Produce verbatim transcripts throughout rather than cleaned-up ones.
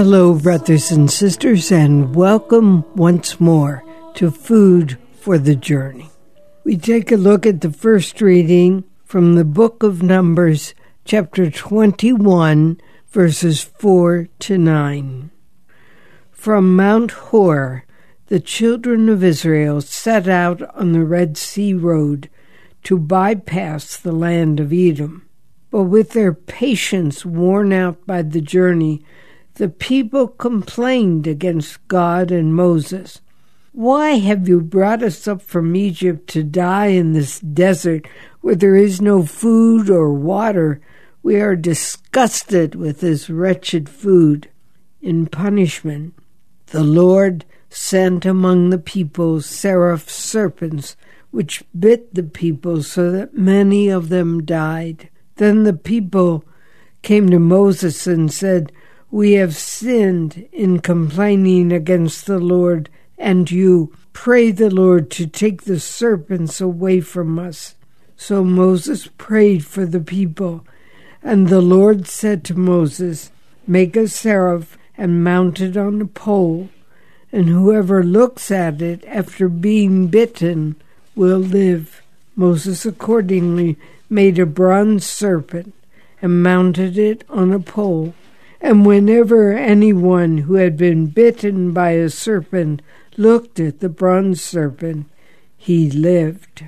Hello, brothers and sisters, and welcome once more to Food for the Journey. We take a look at the first reading from the book of Numbers, chapter twenty-one, verses four to nine. From Mount Hor, the children of Israel set out on the Red Sea road to bypass the land of Edom. But with their patience worn out by the journey, the people complained against God and Moses. "Why have you brought us up from Egypt to die in this desert where there is no food or water? We are disgusted with this wretched food." In punishment, the Lord sent among the people seraph serpents, which bit the people so that many of them died. Then the people came to Moses and said, "We have sinned in complaining against the Lord and you. Pray the Lord to take the serpents away from us." So Moses prayed for the people, and the Lord said to Moses, "Make a seraph and mount it on a pole, and whoever looks at it after being bitten will live." Moses accordingly made a bronze serpent and mounted it on a pole. And whenever anyone who had been bitten by a serpent looked at the bronze serpent, he lived.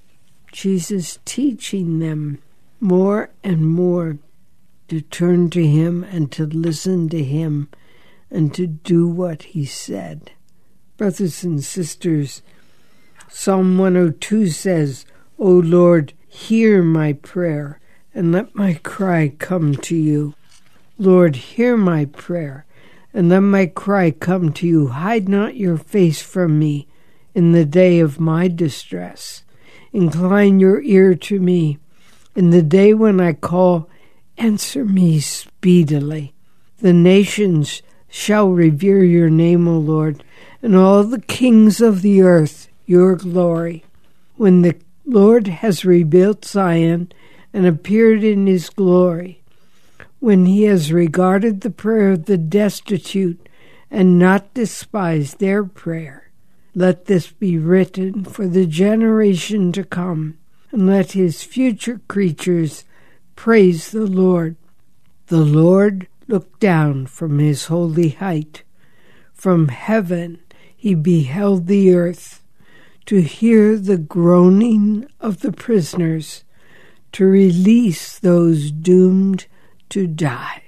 Jesus teaching them more and more to turn to him and to listen to him and to do what he said. Brothers and sisters, Psalm one oh two says, "O Lord, hear my prayer and let my cry come to you." Lord, hear my prayer, and let my cry come to you. Hide not your face from me in the day of my distress. Incline your ear to me. In the day when I call, answer me speedily. The nations shall revere your name, O Lord, and all the kings of the earth your glory. When the Lord has rebuilt Zion and appeared in his glory, when he has regarded the prayer of the destitute and not despised their prayer, let this be written for the generation to come, and let his future creatures praise the Lord. The Lord looked down from his holy height. From heaven he beheld the earth, to hear the groaning of the prisoners, to release those doomed to die.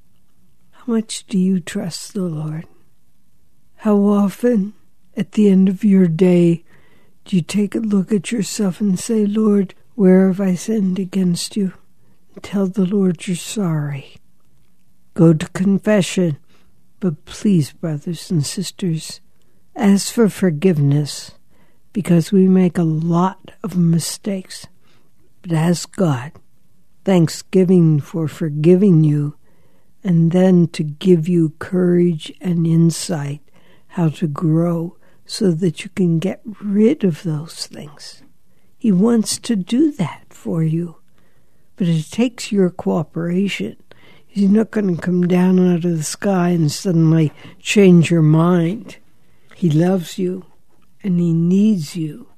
How much do you trust the Lord? How often at the end of your day do you take a look at yourself and say, "Lord, where have I sinned against you?" And tell the Lord you're sorry. Go to confession. But please, brothers and sisters, ask for forgiveness, because we make a lot of mistakes. But ask God thanksgiving for forgiving you, and then to give you courage and insight how to grow so that you can get rid of those things. He wants to do that for you, but it takes your cooperation. He's not going to come down out of the sky and suddenly change your mind. He loves you, and he needs you.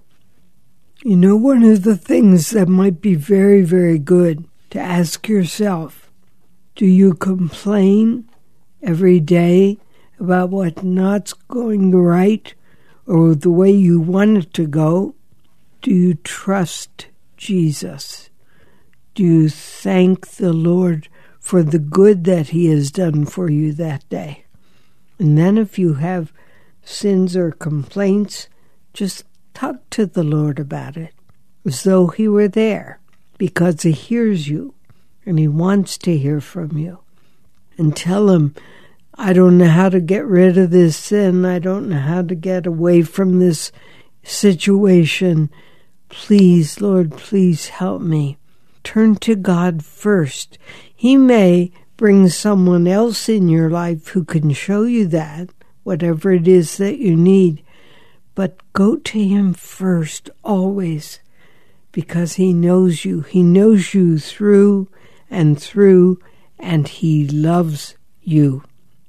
You know, one of the things that might be very, very good to ask yourself, do you complain every day about what's not going right or the way you want it to go? Do you trust Jesus? Do you thank the Lord for the good that he has done for you that day? And then if you have sins or complaints, just talk to the Lord about it as though he were there, because he hears you and he wants to hear from you. And tell him, "I don't know how to get rid of this sin. I don't know how to get away from this situation. Please, Lord, please help me." Turn to God first. He may bring someone else in your life who can show you that, whatever it is that you need. But go to him first, always, because he knows you. He knows you through and through, and he loves you.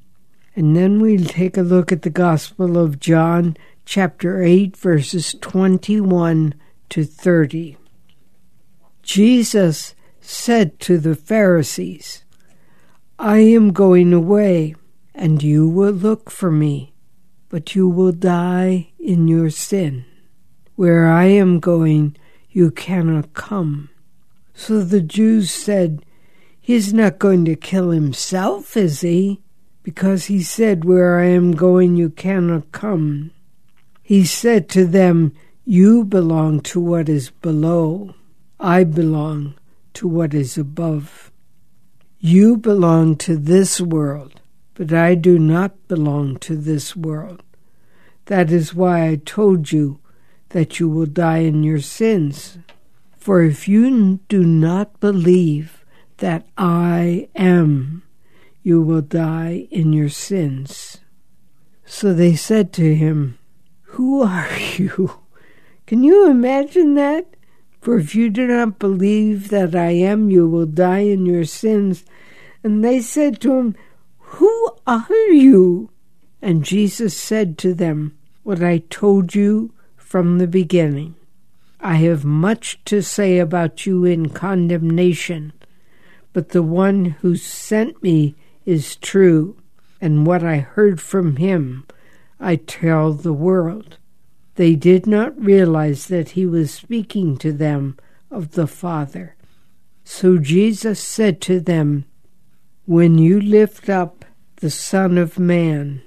And then we'll take a look at the Gospel of John, chapter eight, verses twenty-one to thirty. Jesus said to the Pharisees, I am going away, and you will look for me, but you will die in your sin. Where I am going, you cannot come. So the Jews said, He is not going to kill himself, is he? Because he said, Where I am going, you cannot come. He said to them, You belong to what is below. I belong to what is above. You belong to this world, but I do not belong to this world. That is why I told you that you will die in your sins. For if you do not believe that I am, you will die in your sins. So they said to him, Who are you? Can you imagine that? For if you do not believe that I am, you will die in your sins. And they said to him, Who are you? And Jesus said to them, What I told you from the beginning. I have much to say about you in condemnation, but the one who sent me is true, and what I heard from him I tell the world. They did not realize that he was speaking to them of the Father. So Jesus said to them, When you lift up the Son of Man,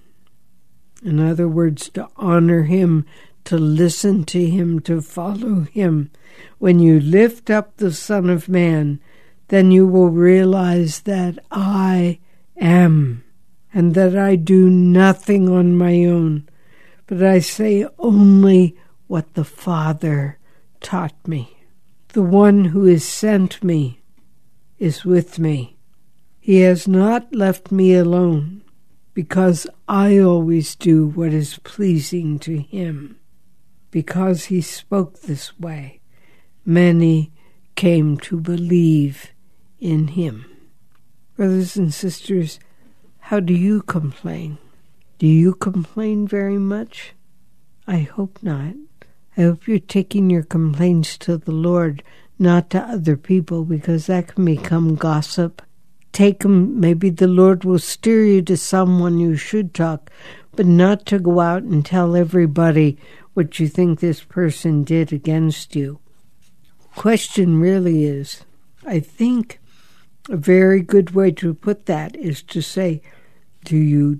in other words, to honor him, to listen to him, to follow him, when you lift up the Son of Man, then you will realize that I am, and that I do nothing on my own, but I say only what the Father taught me. The one who has sent me is with me. He has not left me alone, because I always do what is pleasing to him. Because he spoke this way, many came to believe in him. Brothers and sisters, how do you complain? Do you complain very much? I hope not. I hope you're taking your complaints to the Lord, not to other people, because that can become gossip. Take them, maybe the Lord will steer you to someone you should talk, but not to go out and tell everybody what you think this person did against you. Question really is, I think a very good way to put that is to say, do you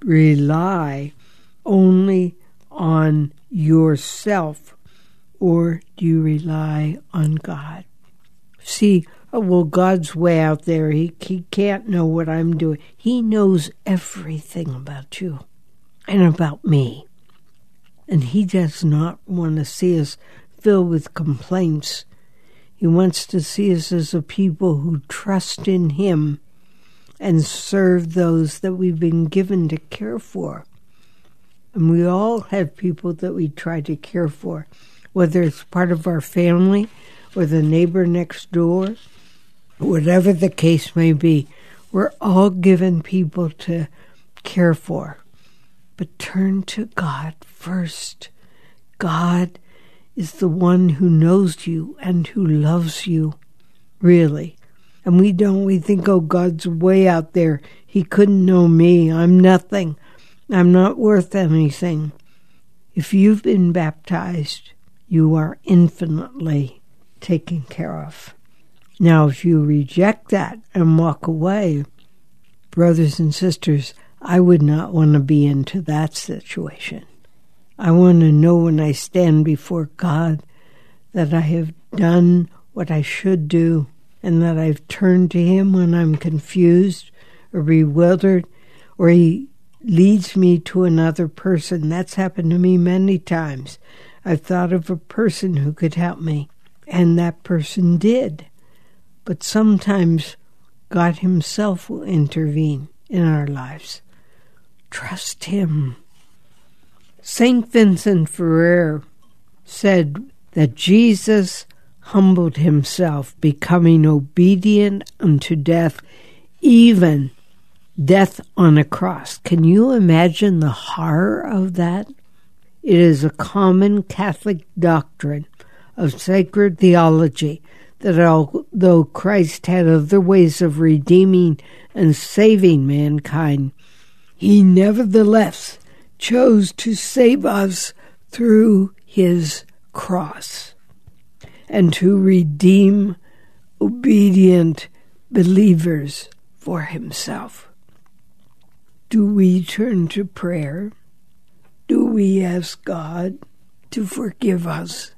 rely only on yourself, or do you rely on God? See, oh, well, God's way out there. He, he can't know what I'm doing. He knows everything about you and about me. And he does not want to see us filled with complaints. He wants to see us as a people who trust in him and serve those that we've been given to care for. And we all have people that we try to care for, whether it's part of our family or the neighbor next door, whatever the case may be. We're all given people to care for. But turn to God first. God is the one who knows you and who loves you, really. And we don't, we think, oh, God's way out there. He couldn't know me. I'm nothing. I'm not worth anything. If you've been baptized, you are infinitely taken care of. Now, if you reject that and walk away, brothers and sisters, I would not want to be into that situation. I want to know when I stand before God that I have done what I should do and that I've turned to him when I'm confused or bewildered, or he leads me to another person. That's happened to me many times. I've thought of a person who could help me, and that person did. But sometimes God himself will intervene in our lives. Trust him. Saint Vincent Ferrer said that Jesus humbled himself, becoming obedient unto death, even death on a cross. Can you imagine the horror of that? It is a common Catholic doctrine of sacred theology that although Christ had other ways of redeeming and saving mankind, he nevertheless chose to save us through his cross and to redeem obedient believers for himself. Do we turn to prayer? Do we ask God to forgive us?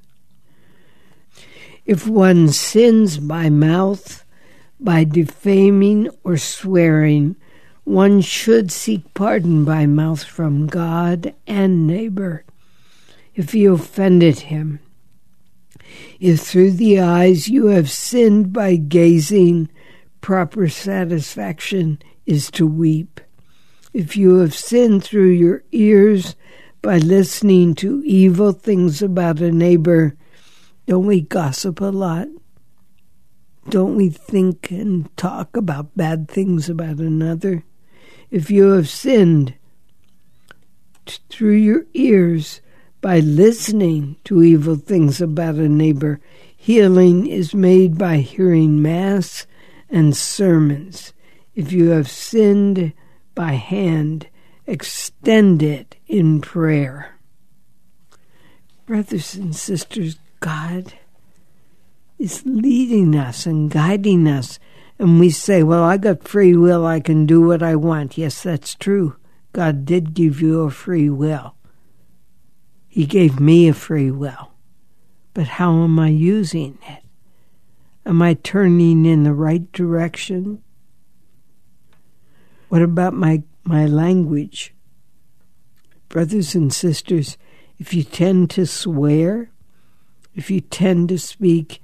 If one sins by mouth, by defaming or swearing, one should seek pardon by mouth from God and neighbor if you offended him. If through the eyes you have sinned by gazing, proper satisfaction is to weep. If you have sinned through your ears by listening to evil things about a neighbor, don't we gossip a lot? Don't we think and talk about bad things about another? If you have sinned t- through your ears by listening to evil things about a neighbor, healing is made by hearing Mass and sermons. If you have sinned by hand, extend it in prayer. Brothers and sisters, God is leading us and guiding us. And we say, well, I got free will, I can do what I want. Yes, that's true. God did give you a free will. He gave me a free will. But how am I using it? Am I turning in the right direction? What about my, my language? Brothers and sisters, if you tend to swear, if you tend to speak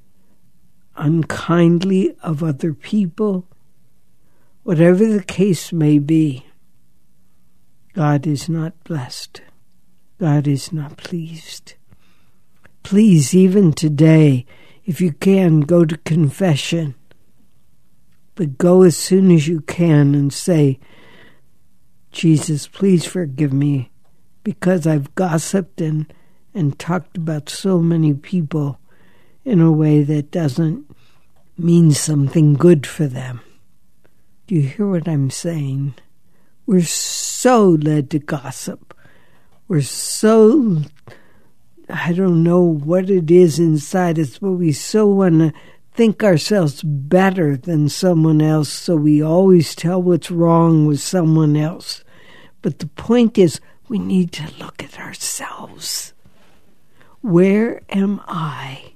unkindly of other people, whatever the case may be, God is not blessed. God is not pleased. Please, even today, if you can, go to confession. But go as soon as you can and say, Jesus, please forgive me because I've gossiped and, and talked about so many people in a way that doesn't mean something good for them. Do you hear what I'm saying? We're so led to gossip. We're so, I don't know what it is inside us, but we so want to think ourselves better than someone else, so we always tell what's wrong with someone else. But the point is, we need to look at ourselves. Where am I?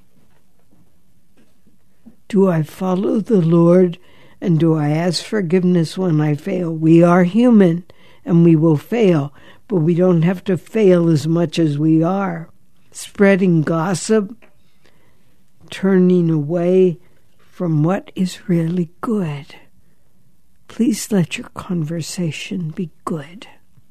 Do I follow the Lord, and do I ask forgiveness when I fail? We are human, and we will fail, but we don't have to fail as much as we are. Spreading gossip, turning away from what is really good. Please let your conversation be good.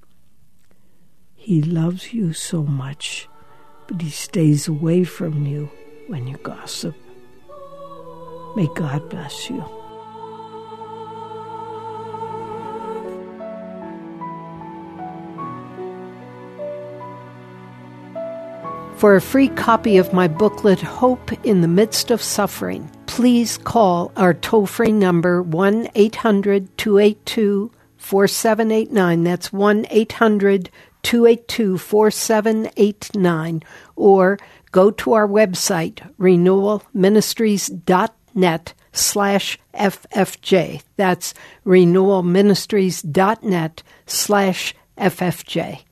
He loves you so much, but he stays away from you when you gossip. May God bless you. For a free copy of my booklet, Hope in the Midst of Suffering, please call our toll-free number one eight hundred two eight two four seven eight nine. That's one eight hundred two eight two four seven eight nine. Or go to our website, renewal ministries dot net slash F F J. That's renewal ministries dot net slash F F J.